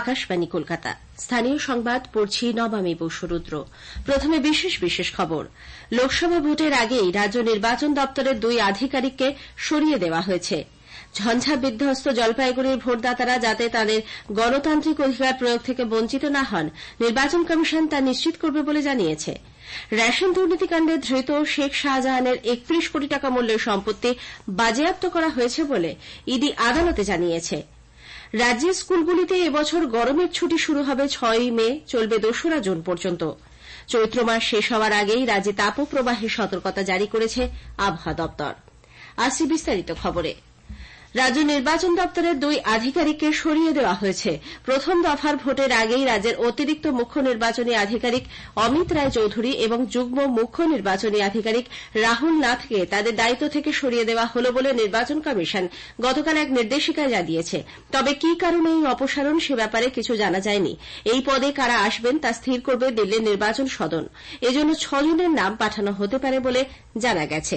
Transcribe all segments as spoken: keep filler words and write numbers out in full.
আকাশবাণী কলকাতা স্থানীয় সংবাদ পড়ছি নবামী বসুরুদ্র। প্রথমে বিশেষ বিশেষ খবর। লোকসভা ভোটের আগেই রাজ্য নির্বাচন দপ্তরের দুই আধিকারিককে সরিয়ে দেওয়া হয়েছে। ঝঞ্ঝা বিধ্বস্ত জলপাইগুড়ির ভোটদাতারা যাতে তাদের গণতান্ত্রিক অধিকার প্রয়োগ থেকে বঞ্চিত না হন, নির্বাচন কমিশন তা নিশ্চিত করবে বলে জানিয়েছে। রেশন দুর্নীতিকাণ্ডে ধৃত শেখ শাহজাহানের একত্রিশ কোটি টাকা মূল্যের সম্পত্তি বাজেয়াপ্ত করা হয়েছে বলে ইডি আদালতে জানিয়েছে। রাজ্যের স্কুলগুলিতে এবছর গরমের ছুটি শুরু হবে ছয়ই মে, চলবে দোসরা জুন পর্যন্ত। চৈত্র মাস শেষ হওয়ার আগেই রাজ্যে তাপপ্রবাহের সতর্কতা জারি করেছে আবহাওয়া দপ্তর। আসছি বিস্তারিত খবরে। রাজ্য নির্বাচন দপ্তরের দুই আধিকারিককে সরিয়ে দেওয়া হয়েছে। প্রথম দফার ভোটের আগেই রাজ্যের অতিরিক্ত মুখ্য নির্বাচনী আধিকারিক অমিত রায় চৌধুরী এবং যুগ্ম মুখ্য নির্বাচনী আধিকারিক রাহুল নাথকে তাদের দায়িত্ব থেকে সরিয়ে দেওয়া হল বলে নির্বাচন কমিশন গতকাল এক নির্দেশিকায় জানিয়েছে। তবে কি কারণে এই অপসারণ সে ব্যাপারে কিছু জানা যায়নি। এই পদে কারা আসবেন তা স্থির করবে দিল্লির নির্বাচন সদন। এজন্য ছজনের নাম পাঠানো হতে পারে বলে জানা গেছে।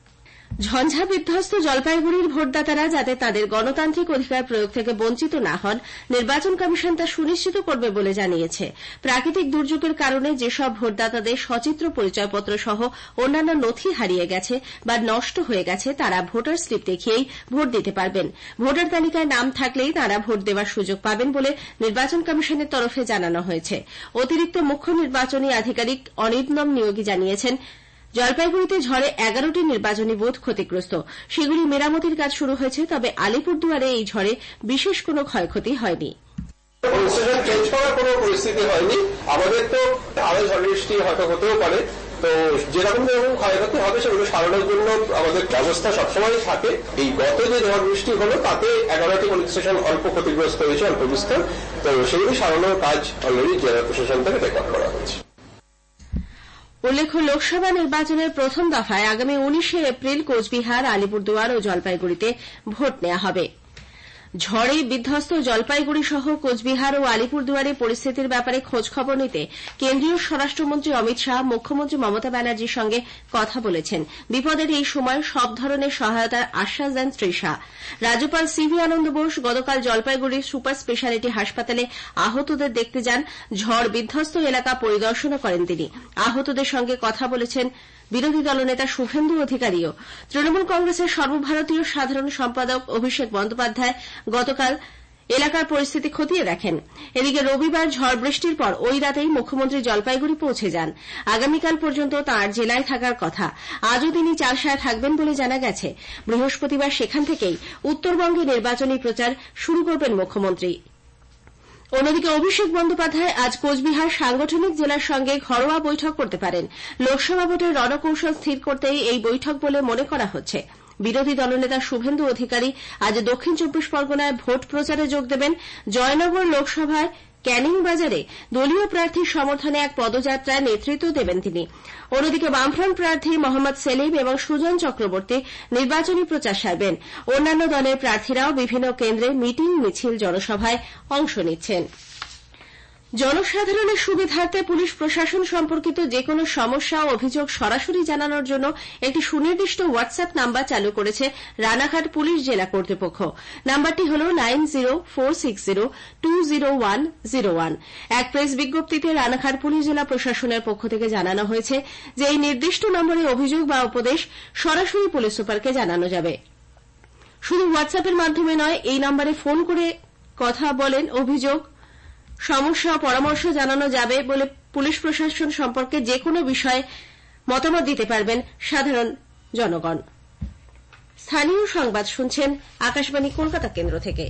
ঝঞ্ঝা বিধ্বস্ত জলপাইগুড়ির ভোটদাতারা যাতে তাদের গণতান্ত্রিক অধিকার প্রয়োগ থেকে বঞ্চিত না হন, নির্বাচন কমিশন তা সুনিশ্চিত করবে বলে জানিয়েছে। প্রাকৃতিক দুর্যোগের কারণে যেসব ভোটদাতাদের সচিত্র পরিচয়পত্র সহ অন্যান্য নথি হারিয়ে গেছে বা নষ্ট হয়ে গেছে, তারা ভোটার স্লিপ দেখিয়েই ভোট দিতে পারবেন। ভোটার তালিকায় নাম থাকলেই তারা ভোট দেওয়ার সুযোগ পাবেন বলে নির্বাচন কমিশনের তরফে জানানো হয়েছে। অতিরিক্ত মুখ্য নির্বাচনী আধিকারিক অনির্বন নিয়োগী জানিয়েছেন, জলপাইগুড়িতে ঝড়ে এগারোটি নির্বাচনী বুথ ক্ষতিগ্রস্ত। সেগুলি মেরামতির কাজ শুরু হয়েছে, তবে আলিপুরদুয়ারে এই ঝড়ে বিশেষ কোনো ক্ষয়ক্ষতি হয়নি। চেঞ্জ করার কোনো পরিস্থিতি হয়নি। আমাদের তো আরো ঝড় বৃষ্টি হয়তো হতেও পারে, তো যেরকম যেরকম ক্ষয়ক্ষতি হবে সেগুলো সারানোর জন্য আমাদের ব্যবস্থা সবসময় থাকে। এই গত যে ঝড় বৃষ্টি হলো তাতে এগারোটি পুলিশ স্টেশন অল্প ক্ষতিগ্রস্ত হয়েছে, অল্প বিস্তর, তো সেগুলি সারানোর কাজ অলরেডি জেলা প্রশাসন থেকে রেকর্ড করা হয়েছে। উল্লেখ্য, লোকসভা নির্বাচনের প্রথম দফায় আগামী উনিশে এপ্রিল কোচবিহার, আলিপুরদুয়ার ও জলপাইগুড়িতে ভোট নেওয়া হবে। ঝড়ে বিধ্বস্ত জলপাইগুড়ি সহ কোচবিহার ও আলিপুরদুয়ারে পরিস্থিতির ব্যাপারে খোঁজখবর নিতে কেন্দ্রীয় স্বরাষ্ট্রমন্ত্রী অমিত শাহ মুখ্যমন্ত্রী মমতা ব্যানার্জির সঙ্গে কথা বলেছেন। বিপদের এই সময় সব ধরনের সহায়তার আশ্বাস দেন শ্রী শাহ। রাজ্যপাল সিভি আনন্দ বোস গতকাল জলপাইগুড়ির সুপার স্পেশালিটি হাসপাতালে আহতদের দেখতে যান। ঝড় বিধ্বস্ত এলাকা পরিদর্শনও করেন তিনি। আহতদের সঙ্গে কথা বলেছেন বিরোধী দলনেতা শুভেন্দু অধিকারীও। তৃণমূল কংগ্রেসের সর্বভারতীয় সাধারণ সম্পাদক অভিষেক বন্দ্যোপাধ্যায় গতকাল এলাকার পরিস্থিতি খতিয়ে দেখেন। এদিকে রবিবার ঝড় বৃষ্টির পর ওই রাতেই মুখ্যমন্ত্রী জলপাইগুড়ি পৌঁছে যান। আগামীকাল পর্যন্ত তাঁর জেলায় থাকার কথা। আজও তিনি চালসায় থাকবেন বলে জানা গেছে। বৃহস্পতিবার সেখান থেকেই উত্তরবঙ্গে নির্বাচনী প্রচার শুরু করবেন মুখ্যমন্ত্রী। অন্যদিকে অভিষেক বন্দ্যোপাধ্যায় আজ কোচবিহার সাংগঠনিক জেলার সঙ্গে ঘরোয়া বৈঠক করতে পারেন। লোকসভা ভোটের রণকৌশল স্থির করতেই এই বৈঠক বলে মনে করা হচ্ছে। বিরোধী দলনেতা শুভেন্দু অধিকারী আজ দক্ষিণ চব্বিশ পরগনায় ভোট প্রচারে যোগ দেবেন। জয়নগর লোকসভায় ক্যানিং বাজারে দলীয় প্রার্থীর সমর্থনে এক পদযাত্রায় নেতৃত্ব দেবেন তিনি। অন্যদিকে বামফ্রন্ট প্রার্থী মোহাম্মদ সেলিম এবং সুজন চক্রবর্তী নির্বাচনী প্রচার সারবেন। অন্যান্য দলের প্রার্থীরাও বিভিন্ন কেন্দ্রে মিটিং, মিছিল, জনসভায় অংশ নিচ্ছেন। জনসাধারণের সুবিধার্থে পুলিশ প্রশাসন সম্পর্কিত যেকোনো সমস্যা ও অভিযোগ সরাসরি জানানোর জন্য একটি সুনির্দিষ্ট হোয়াটসঅ্যাপ নাম্বার চালু করেছে রানাঘাট পুলিশ জেলা কর্তৃপক্ষ। নাম্বারটি হল nine zero four six zero two zero one zero one. এক প্রেস বিজ্ঞপ্তিতে রানাঘাট পুলিশ জেলা প্রশাসনের পক্ষ থেকে জানানো হয়েছে যে এই নির্দিষ্ট নম্বরে অভিযোগ বা উপদেশ সরাসরি পুলিশ সুপারকে জানানো যাবে। শুধু হোয়াটসঅ্যাপের মাধ্যমে নয়, এই নম্বরে ফোন করে কথা বলেন অভিযোগ, সমস্যা ও পরামর্শ জানানো যাবে বলে পুলিশ প্রশাসন সম্পর্কে যেকোনো বিষয়ে মতামত দিতে পারবেন সাধারণ জনগণ। স্থানীয় সংবাদ শুনছেন আকাশবাণী কলকাতা কেন্দ্র থেকে।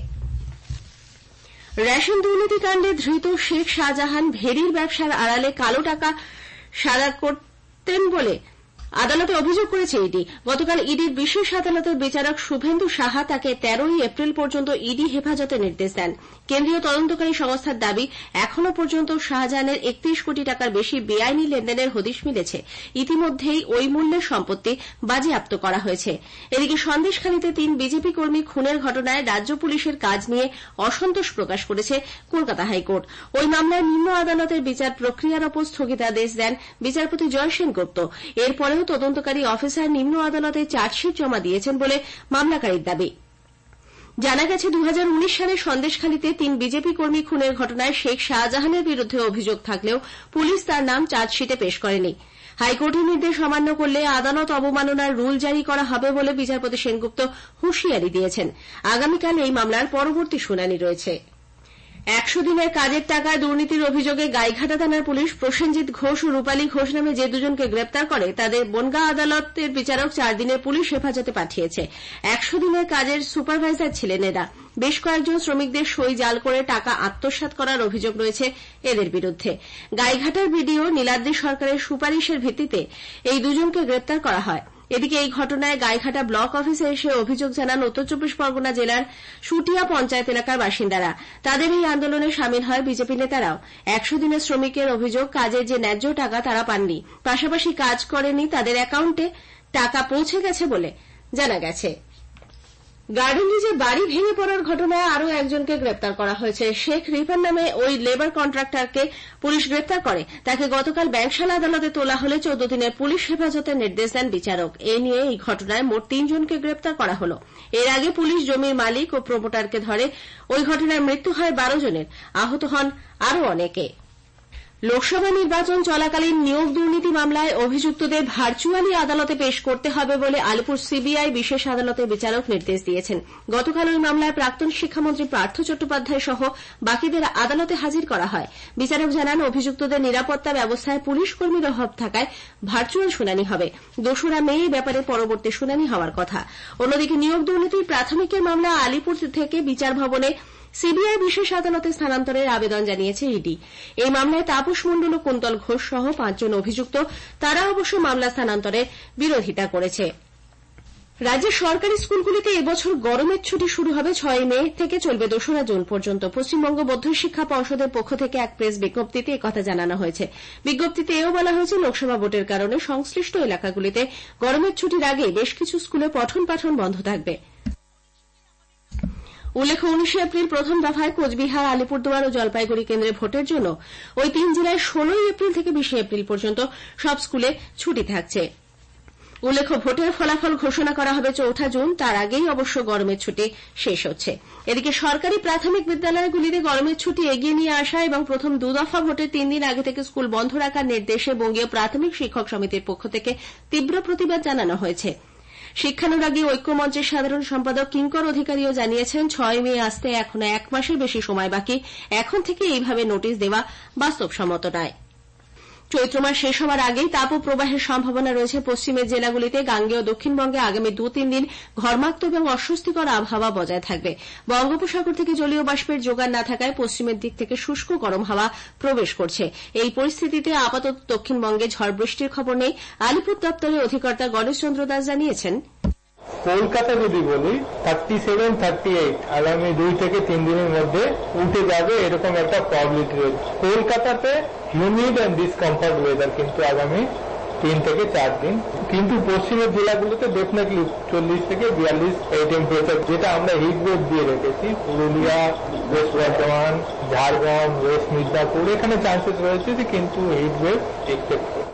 রেশন দুর্নীতিকাণ্ডে ধৃত শেখ শাহজাহান ভেড়ির ব্যবসার আড়ালে কালো টাকা সাদা করতেন বলে আদালতে অভিযোগ করেছে ইডি। গতকাল ইডির বিশেষ আদালতের বিচারক শুভেন্দু সাহা তাকে তেরোই এপ্রিল পর্যন্ত ইডি হেফাজতে নির্দেশ দেন। কেন্দ্রীয় তদন্তকারী সংস্থার দাবি, এখনো পর্যন্ত শাহজাহানের একত্রিশ কোটি টাকার বেশি বেআইনি লেনদেনের হদিশ মিলেছে। ইতিমধ্যেই ওই মূল্যের সম্পত্তি বাজেয়াপ্ত করা হয়েছে। এদিকে সন্দেশখালীতে তিন বিজেপি কর্মী খুনের ঘটনায় রাজ্য পুলিশের কাজ নিয়ে অসন্তোষ প্রকাশ করেছে কলকাতা হাইকোর্ট। ওই মামলায় নিম্ন আদালতের বিচার প্রক্রিয়ার ওপর স্থগিতাদেশ দেন বিচারপতি জয় সেনগুপ্ত। এরপরেও তদন্তকারী অফিসার নিম্ন আদালতে চার্জশিট জমা দিয়েছেন বলে মামলাকারীর দাবি। জানা গেছে দু হাজার উনিশ সালে সন্দেশখালীতে তিন বিজেপি কর্মী খুনের ঘটনায় শেখ শাহজাহানের বিরুদ্ধে অভিযোগ থাকলেও পুলিশ তার নাম চার্জশিটে পেশ করেনি। হাইকোর্টের নির্দেশ অমান্য করলে আদালত অবমাননার রুল জারি করা হবে বলে বিচারপতি সেনগুপ্ত হুঁশিয়ারি দিয়েছেন। আগামীকাল এই মামলার পরবর্তী শুনানি রয়েছে। একশো দিনের কাজের টাকায় দুর্নীতির অভিযোগে গাইঘাটা থানার পুলিশ প্রসেনজিৎ ঘোষ ও রূপালী ঘোষ নামে যে দুজনকে গ্রেপ্তার করে তাদের বনগাঁ আদালতের বিচারক চার দিনের পুলিশ হেফাজতে পাঠিয়েছে। একশো দিনের কাজের সুপারভাইজার ছিলেন এরা। বেশ কয়েকজন শ্রমিকদের সই জাল করে টাকা আত্মসাৎ করার অভিযোগ রয়েছে এদের বিরুদ্ধে। গাইঘাটার বিডিও নীলাদ্রি সরকারের সুপারিশের ভিত্তিতে এই দুজনকে গ্রেপ্তার করা হয়। এদিকে এই ঘটনায় গাইঘাটা ব্লক অফিসে এসে অভিযোগ জানান উত্তর চব্বিশ পরগনা জেলার সুটিয়া পঞ্চায়েত এলাকার বাসিন্দারা। তাদের এই আন্দোলনে সামিল হয় বিজেপি নেতারাও। একশো দিনের শ্রমিকের অভিযোগ, কাজের যে ন্যায্য টাকা তারা পাননি, পাশাপাশি কাজ করেনি, তাদের অ্যাকাউন্টে টাকা পৌঁছে গেছে বলে জানা গেছে। গার্ডেন রিজে বাড়ি ভেঙে পড়ার ঘটনায় আরও একজনকে গ্রেপ্তার করা হয়েছে। শেখ রিফান নামে ওই লেবার কন্ট্রাক্টরকে পুলিশ গ্রেপ্তার করে। তাকে গতকাল ব্যাংকশালা আদালতে তোলা হলে চৌদ্দ দিনের পুলিশ হেফাজতের নির্দেশ দেন বিচারক। এ নিয়ে এই ঘটনায় মোট তিনজনকে গ্রেপ্তার করা হল। এর আগে পুলিশ জমির মালিক ও প্রমোটারকে ধরে। ওই ঘটনায় মৃত্যু হয় বারো জনের, আহত হন আরও অনেকে। লোকসভা নির্বাচন চলাকালীন নিয়োগ দুর্নীতি মামলায় অভিযুক্তদের ভার্চুয়ালি আদালতে পেশ করতে হবে বলে আলিপুর সিবিআই বিশেষ আদালতের বিচারক নির্দেশ দিয়েছেন। গতকাল ওই মামলায় প্রাক্তন শিক্ষামন্ত্রী পার্থ চট্টোপাধ্যায় সহ বাকিদের আদালতে হাজির করা হয়। বিচারক জানান, অভিযুক্তদের নিরাপত্তা ব্যবস্থায় পুলিশ কর্মীর অভাব থাকায় ভার্চুয়াল শুনানি হবে। দোসরা মে এই ব্যাপারে পরবর্তী শুনানি হওয়ার কথা। অন্যদিকে নিয়োগ দুর্নীতির প্রাথমিকের মামলা আলিপুর থেকে বিচার ভবনে সিবিআই বিশেষ আদালতে স্থানান্তরের আবেদন জানিয়েছে ইডি। এই মামলায় তাপস মণ্ডল ও কুন্তল ঘোষ সহ পাঁচজন অভিযুক্ত। তারা অবশ্য মামলা স্থানান্তরের বিরোধিতা করেছে। রাজ্যের সরকারি স্কুলগুলিতে এবছর গরমের ছুটি শুরু হবে ছয় মে থেকে, চলবে দোসরা জুন পর্যন্ত। পশ্চিমবঙ্গ বৌদ্ধ শিক্ষা পর্ষদের পক্ষ থেকে এক প্রেস বিজ্ঞপ্তিতে একথা জানানো হয়েছে। বিজ্ঞপ্তিতে এও বলা হয়েছে, লোকসভা ভোটের কারণে সংশ্লিষ্ট এলাকাগুলিতে গরমের ছুটির আগে বেশ কিছু স্কুলে পঠন পাঠন বন্ধ থাকবে। উল্লেখ্য, উনিশে এপ্রিল প্রথম দফায় কোচবিহার, আলিপুরদুয়ার ও জলপাইগুড়ি কেন্দ্রে ভোটের জন্য ওই তিন জেলায় ষোলোই এপ্রিল থেকে বিশে এপ্রিল পর্যন্ত সব স্কুলে ছুটি থাকছে। উল্লেখ্য, ভোটের ফলাফল ঘোষণা করা হবে চৌঠা জুন। তার আগেই অবশ্য গরমের ছুটি শেষ হচ্ছে। এদিকে সরকারি প্রাথমিক বিদ্যালয়গুলিতে গরমের ছুটি এগিয়ে নিয়ে আসা এবং প্রথম দুদফা ভোটের তিন দিন আগে থেকে স্কুল বন্ধ রাখার নির্দেশে বঙ্গীয় প্রাথমিক শিক্ষক সমিতির পক্ষ থেকে তীব্র প্রতিবাদ জানানো হয়েছে। শিক্ষানুরাগী ঐক্যমঞ্চের সাধারণ সম্পাদক কিঙ্কর অধিকারীও জানিয়েছেন, ছয় মে আসতে এখনো এক মাসের বেশি সময় বাকি। এখন থেকে এইভাবে নোটিশ দেওয়া বাস্তবসম্মত নয়। চৈত্র মাস শেষ হওয়ার আগেই তাপপ্রবাহের সম্ভাবনা রয়েছে পশ্চিমের জেলাগুলিতে। গাঙ্গেয় দক্ষিণবঙ্গে আগামী দু তিন দিন ঘর্মাক্ত এবং অস্বস্তিকর আবহাওয়া বজায় থাকবে। বঙ্গোপসাগর থেকে জলীয় বাষ্পের যোগান না থাকায় পশ্চিমের দিক থেকে শুষ্ক গরম হাওয়া প্রবেশ করছে। এই পরিস্থিতিতে আপাতত দক্ষিণবঙ্গে ঝড় বৃষ্টির খবর নেই। আলিপুর দপ্তরের অধিকর্তা গণেশ চন্দ্র দাস জানিয়েছেন, কলকাতা যদি বলি থার্টি সেভেন থার্টি এইট আগামী দুই থেকে তিন দিনের মধ্যে উঠে যাবে, এরকম একটা প্রবাবিলিটি রয়েছে। কলকাতাতে হিউমিড অ্যান্ড ডিসকমফর্ট ওয়েদার কিন্তু আগামী তিন থেকে চার দিন। কিন্তু পশ্চিমের জেলাগুলোতে ডেফিনেটলি চল্লিশ থেকে বিয়াল্লিশ এই টেম্পারেচার, যেটা আমরা হিট ওয়েভ দিয়ে রেখেছি। পুরুলিয়া, ওয়েস্ট বর্ধমান, ঝাড়গ্রাম, ওয়েস্ট মিদনাপুর, এখানে চান্সেস রয়েছে যে কিন্তু হিট ওয়েভ এক্সপেক্ট করছে।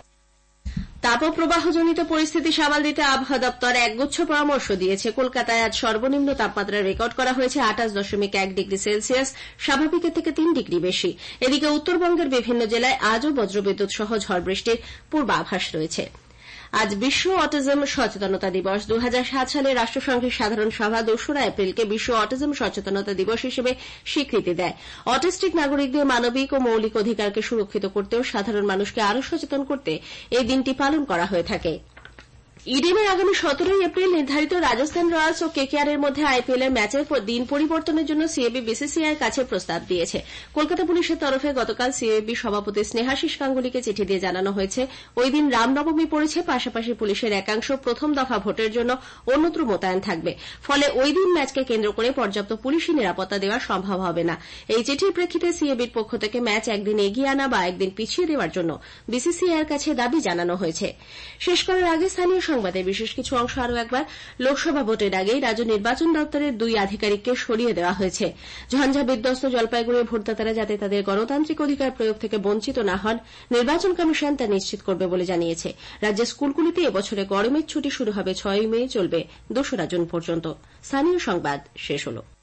তাপপ্রবাহজনিত পরিস্থিতি সামাল দিতে আবহাওয়া দপ্তর একগুচ্ছ পরামর্শ দিয়েছে। কলকাতায় আজ সর্বনিম্ন তাপমাত্রা রেকর্ড করা হয়েছে আটাশ দশমিক এক ডিগ্রি সেলসিয়াস, স্বাভাবিকের থেকে তিন ডিগ্রি বেশি। এদিকে উত্তরবঙ্গের বিভিন্ন জেলায় আজও বজ্রবিদ্যুৎ সহ ঝড় বৃষ্টির পূর্বাভাস রয়েছে। আজ বিশ্ব অটিজম সচেতনতা দিবস। দু হাজার সাত সালে রাষ্ট্রসংঘের সাধারণ সভা দোসরা এপ্রিলকে বিশ্ব অটিজম সচেতনতা দিবস হিসেবে স্বীকৃতি দেয়। অটিস্টিক নাগরিকদের মানবিক ও মৌলিক অধিকারকে সুরক্ষিত করতেও সাধারণ মানুষকে আরও সচেতন করতে এই দিনটি পালন করা হয়ে থাকে। ইডেনে আগামী সতেরোই এপ্রিল নির্ধারিত রাজস্থান রয়্যালস ও কেকেআরের মধ্যে আইপিএল এর ম্যাচের দিন পরিবর্তনের জন্য সিএবি বিসিসিআই এর কাছে প্রস্তাব দিয়েছে। কলকাতা পুলিশের তরফে গতকাল সিএবি সভাপতি স্নেহাশিস গাঙ্গুলিকে চিঠি দিয়ে জানানো হয়েছে, ওই দিন রামনবমী পড়েছে, পাশাপাশি পুলিশের একাংশ প্রথম দফা ভোটের জন্য অন্যত্র মোতায়েন থাকবে। ফলে ওই দিন ম্যাচকে কেন্দ্র করে পর্যাপ্ত পুলিশি নিরাপত্তা দেওয়া সম্ভব হবে না। এই চিঠির প্রেক্ষিতে সিএবির পক্ষ থেকে ম্যাচ একদিন এগিয়ে আনা বা একদিন পিছিয়ে দেওয়ার জন্য বিসিসিআই এর কাছে দাবি জানানো হয়েছে। শেষ করার আগে স্থানীয় সংবাদের বিশেষ কিছু অংশ আরও একবার। লোকসভা ভোটের আগেই রাজ্য নির্বাচন দপ্তরের দুই আধিকারিককে সরিয়ে দেওয়া হয়েছে। ঝঞ্ঝা বিধ্বস্ত জলপাইগুড়ির ভোটদাতারা যাতে তাদের গণতান্ত্রিক অধিকার প্রয়োগ থেকে বঞ্চিত না হন, নির্বাচন কমিশন তা নিশ্চিত করবে বলে জানিয়েছে। রাজ্যের স্কুলগুলিতে এবছরে গরমের ছুটি শুরু হবে ছয়ই মে, চলবে দোসরা জুন পর্যন্ত। স্থানীয় সংবাদ শেষ হল।